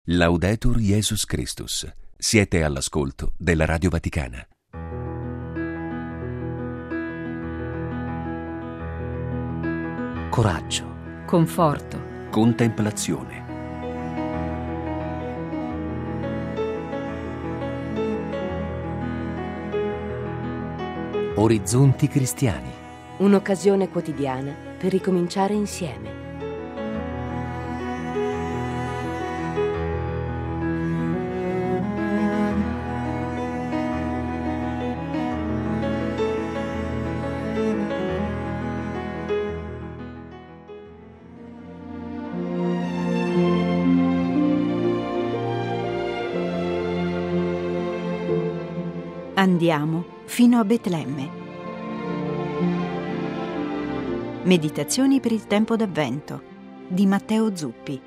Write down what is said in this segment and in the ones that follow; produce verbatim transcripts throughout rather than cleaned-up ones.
Laudetur Jesus Christus. Siete all'ascolto della Radio Vaticana. Coraggio, conforto, Contemplazione. orizzonti cristiani. Un'occasione quotidiana per ricominciare insieme. Andiamo fino a Betlemme. Meditazioni per il tempo d'Avvento di Matteo Zuppi.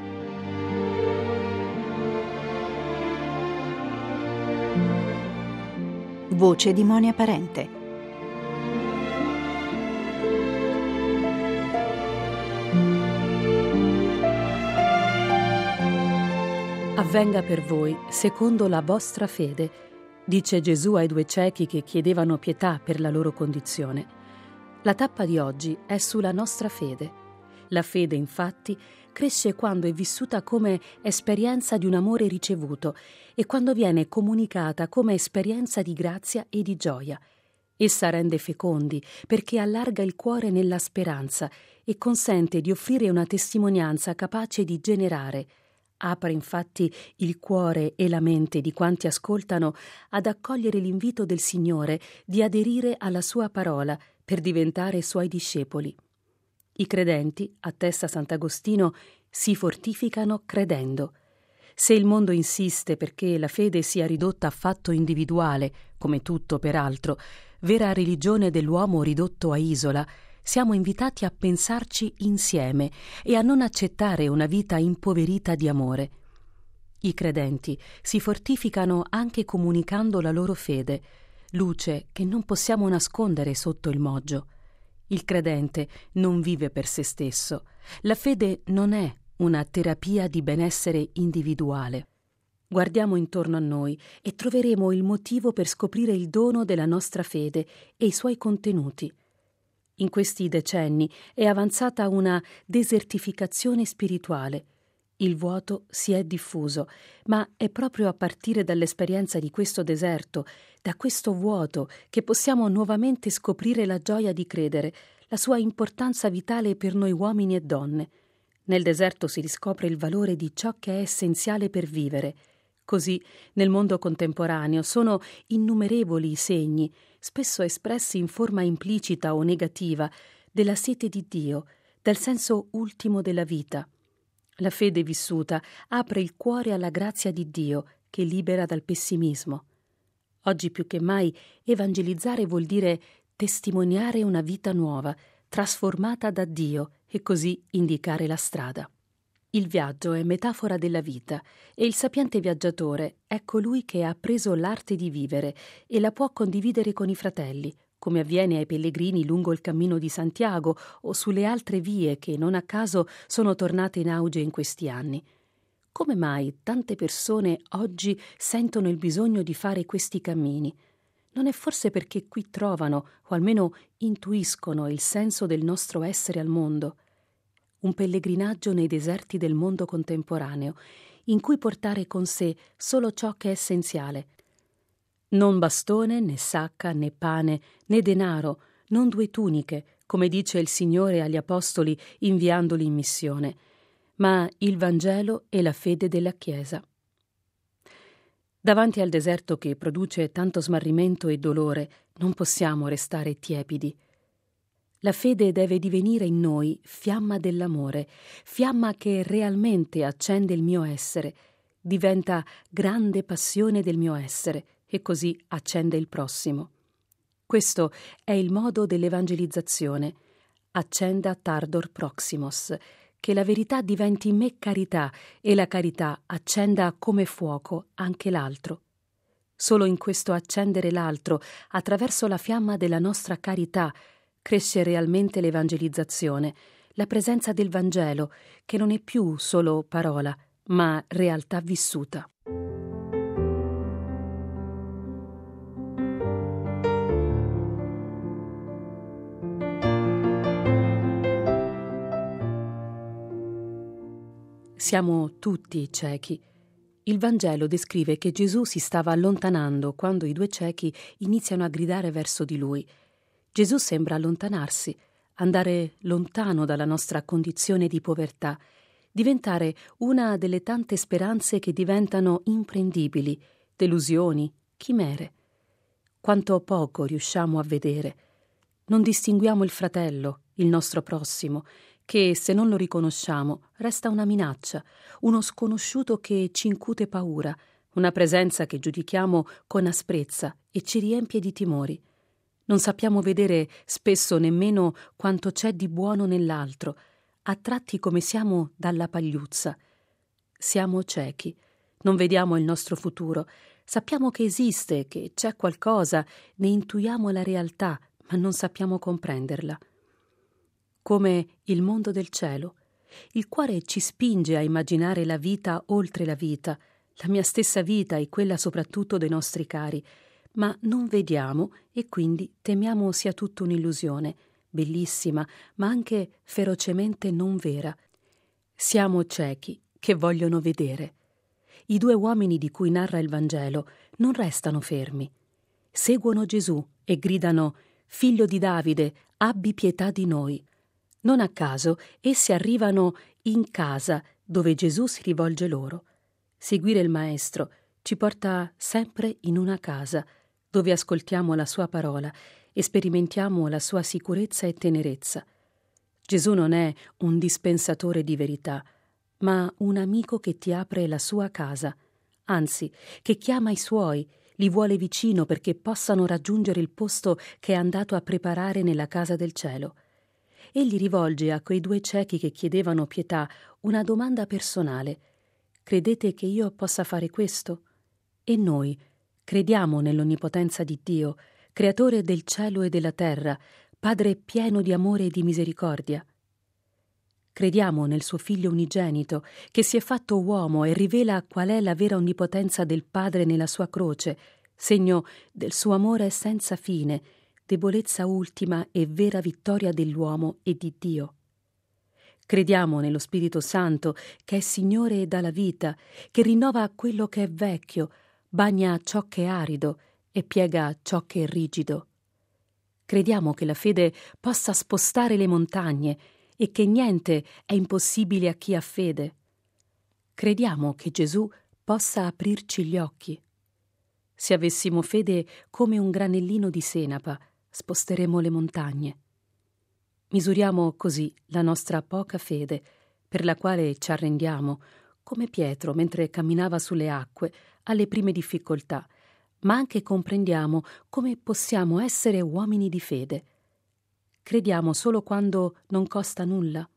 Voce di Monia Parente. Avvenga per voi secondo la vostra fede, dice Gesù ai due ciechi che chiedevano pietà per la loro condizione. La tappa di oggi è sulla nostra fede. La fede, infatti, cresce quando è vissuta come esperienza di un amore ricevuto e quando viene comunicata come esperienza di grazia e di gioia. Essa rende fecondi perché allarga il cuore nella speranza e consente di offrire una testimonianza capace di generare. Apre infatti il cuore e la mente di quanti ascoltano ad accogliere l'invito del Signore di aderire alla sua parola per diventare suoi discepoli. I credenti, attesta Sant'Agostino, si fortificano credendo. Se il mondo insiste perché la fede sia ridotta a fatto individuale, come tutto peraltro, vera religione dell'uomo ridotto a isola, siamo invitati a pensarci insieme e a non accettare una vita impoverita di amore. I credenti si fortificano anche comunicando la loro fede, luce che non possiamo nascondere sotto il moggio. Il credente non vive per se stesso. La fede non è una terapia di benessere individuale. Guardiamo intorno a noi e troveremo il motivo per scoprire il dono della nostra fede e i suoi contenuti. In questi decenni è avanzata una desertificazione spirituale. Il vuoto si è diffuso, ma è proprio a partire dall'esperienza di questo deserto, da questo vuoto, che possiamo nuovamente scoprire la gioia di credere, la sua importanza vitale per noi uomini e donne. Nel deserto si riscopre il valore di ciò che è essenziale per vivere. Così, nel mondo contemporaneo, sono innumerevoli i segni, spesso espressi in forma implicita o negativa, della sete di Dio, del senso ultimo della vita. La fede vissuta apre il cuore alla grazia di Dio, che libera dal pessimismo. Oggi più che mai evangelizzare vuol dire testimoniare una vita nuova, trasformata da Dio, e così indicare la strada. Il viaggio è metafora della vita e il sapiente viaggiatore è colui che ha appreso l'arte di vivere e la può condividere con i fratelli, come avviene ai pellegrini lungo il cammino di Santiago o sulle altre vie che non a caso sono tornate in auge in questi anni. Come mai tante persone oggi sentono il bisogno di fare questi cammini? Non è forse perché qui trovano, o almeno intuiscono, il senso del nostro essere al mondo? Un pellegrinaggio nei deserti del mondo contemporaneo, in cui portare con sé solo ciò che è essenziale. Non bastone, né sacca, né pane, né denaro, non due tuniche, come dice il Signore agli Apostoli inviandoli in missione, ma il Vangelo e la fede della Chiesa. Davanti al deserto che produce tanto smarrimento e dolore, non possiamo restare tiepidi. La fede deve divenire in noi fiamma dell'amore, fiamma che realmente accende il mio essere, diventa grande passione del mio essere e così accende il prossimo. Questo è il modo dell'evangelizzazione. Accenda tardor proximos, che la verità diventi in me carità e la carità accenda come fuoco anche l'altro. Solo in questo accendere l'altro, attraverso la fiamma della nostra carità, cresce realmente l'evangelizzazione, la presenza del Vangelo, che non è più solo parola, ma realtà vissuta. Siamo tutti ciechi. Il Vangelo descrive che Gesù si stava allontanando quando i due ciechi iniziano a gridare verso di lui. Gesù sembra allontanarsi, andare lontano dalla nostra condizione di povertà, diventare una delle tante speranze che diventano imprendibili, delusioni, chimere. Quanto poco riusciamo a vedere. Non distinguiamo il fratello, il nostro prossimo, che, se non lo riconosciamo, resta una minaccia, uno sconosciuto che ci incute paura, una presenza che giudichiamo con asprezza e ci riempie di timori. Non sappiamo vedere spesso nemmeno quanto c'è di buono nell'altro, attratti come siamo dalla pagliuzza. Siamo ciechi, non vediamo il nostro futuro, sappiamo che esiste, che c'è qualcosa, ne intuiamo la realtà, ma non sappiamo comprenderla. Come il mondo del cielo. Il cuore ci spinge a immaginare la vita oltre la vita, la mia stessa vita e quella soprattutto dei nostri cari, ma non vediamo e quindi temiamo sia tutta un'illusione, bellissima, ma anche ferocemente non vera. Siamo ciechi che vogliono vedere. I due uomini di cui narra il Vangelo non restano fermi. Seguono Gesù e gridano: «Figlio di Davide, abbi pietà di noi». Non a caso essi arrivano in casa dove Gesù si rivolge loro. Seguire il Maestro ci porta sempre in una casa dove ascoltiamo la sua parola e sperimentiamo la sua sicurezza e tenerezza. Gesù non è un dispensatore di verità, ma un amico che ti apre la sua casa, anzi, che chiama i suoi, li vuole vicino perché possano raggiungere il posto che è andato a preparare nella casa del cielo. Egli rivolge a quei due ciechi che chiedevano pietà una domanda personale: «Credete che io possa fare questo?» E noi crediamo nell'onnipotenza di Dio, creatore del cielo e della terra, Padre pieno di amore e di misericordia. Crediamo nel suo Figlio unigenito, che si è fatto uomo e rivela qual è la vera onnipotenza del Padre nella sua croce, segno del suo amore senza fine, debolezza ultima e vera vittoria dell'uomo e di Dio. Crediamo nello Spirito Santo, che è Signore e dà la vita, che rinnova quello che è vecchio, bagna ciò che è arido e piega ciò che è rigido. Crediamo che la fede possa spostare le montagne e che niente è impossibile a chi ha fede. Crediamo che Gesù possa aprirci gli occhi. Se avessimo fede come un granellino di senapa, sposteremo le montagne. Misuriamo così la nostra poca fede, per la quale ci arrendiamo, come Pietro mentre camminava sulle acque alle prime difficoltà, ma anche comprendiamo come possiamo essere uomini di fede. Crediamo solo quando non costa nulla.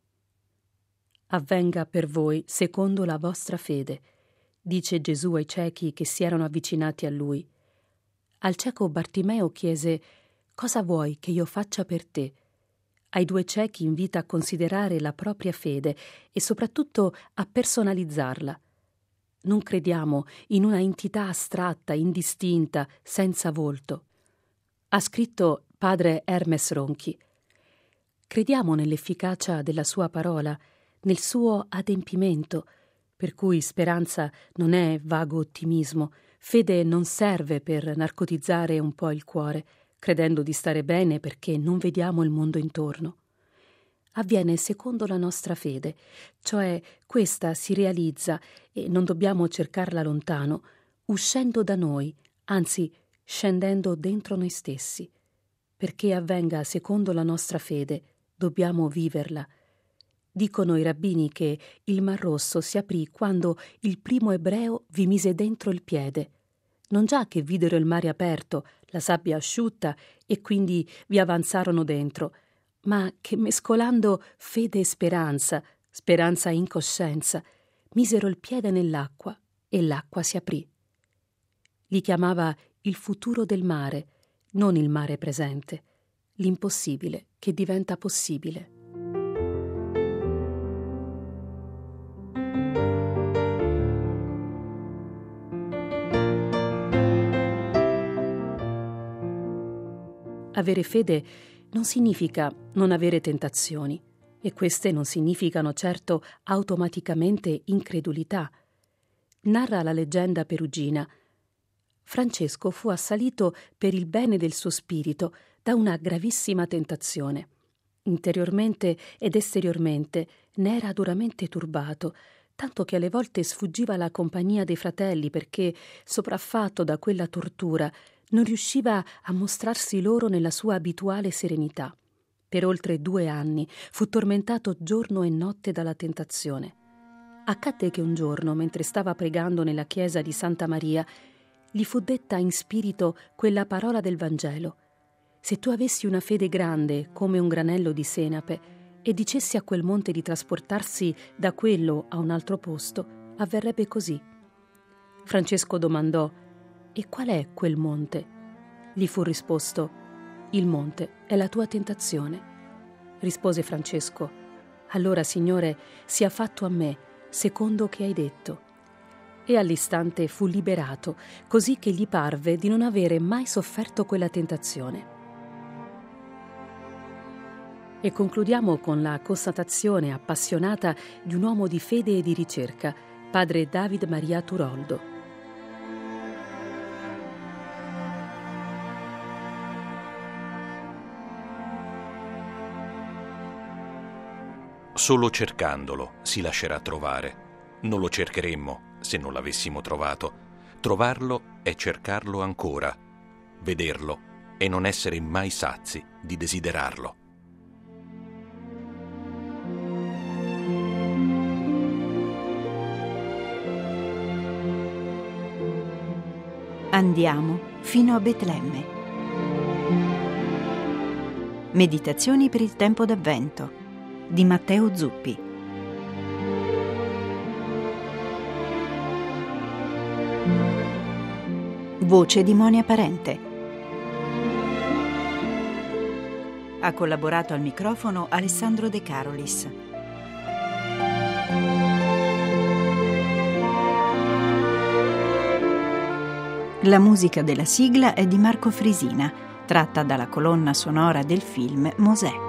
Avvenga per voi secondo la vostra fede, dice Gesù ai ciechi che si erano avvicinati a lui. Al cieco Bartimeo chiese: «Cosa vuoi che io faccia per te?» Ai due ciechi invita a considerare la propria fede e soprattutto a personalizzarla. Non crediamo in una entità astratta, indistinta, senza volto. Ha scritto padre Hermes Ronchi. Crediamo nell'efficacia della sua parola, nel suo adempimento, per cui speranza non è vago ottimismo, fede non serve per narcotizzare un po' il cuore, credendo di stare bene perché non vediamo il mondo intorno. Avviene secondo la nostra fede, cioè questa si realizza, e non dobbiamo cercarla lontano, uscendo da noi, anzi scendendo dentro noi stessi. Perché avvenga secondo la nostra fede, dobbiamo viverla. Dicono i rabbini che il Mar Rosso si aprì quando il primo ebreo vi mise dentro il piede. Non già che videro il mare aperto, la sabbia asciutta e quindi vi avanzarono dentro, ma che mescolando fede e speranza, speranza e incoscienza, misero il piede nell'acqua e l'acqua si aprì. Li chiamava il futuro del mare, non il mare presente, l'impossibile che diventa possibile. avere fede non significa non avere tentazioni, e queste non significano certo automaticamente incredulità. Narra la leggenda perugina: Francesco fu assalito per il bene del suo spirito da una gravissima tentazione. Interiormente ed esteriormente ne era duramente turbato, tanto che alle volte sfuggiva alla compagnia dei fratelli perché, sopraffatto da quella tortura, non riusciva a mostrarsi loro nella sua abituale serenità. Per oltre due anni fu tormentato giorno e notte dalla tentazione. Accadde che un giorno, mentre stava pregando nella chiesa di Santa Maria, gli fu detta in spirito quella parola del Vangelo: se tu avessi una fede grande come un granello di senape e dicessi a quel monte di trasportarsi da quello a un altro posto, avverrebbe così. Francesco domandò: e qual è quel monte? Gli fu risposto: il monte è la tua tentazione. Rispose Francesco: allora, Signore, sia fatto a me secondo che hai detto. E all'istante fu liberato, così che gli parve di non avere mai sofferto quella tentazione. E concludiamo con la constatazione appassionata di un uomo di fede e di ricerca, padre David Maria Turoldo. Solo cercandolo si lascerà trovare. Non lo cercheremmo se non l'avessimo trovato. Trovarlo è cercarlo ancora, vederlo e non essere mai sazi di desiderarlo. Andiamo fino a Betlemme. Meditazioni per il tempo d'Avvento di Matteo Zuppi. Voce di Monia Parente. Ha collaborato al microfono Alessandro De Carolis. La musica della sigla è di Marco Frisina, tratta dalla colonna sonora del film Mosè.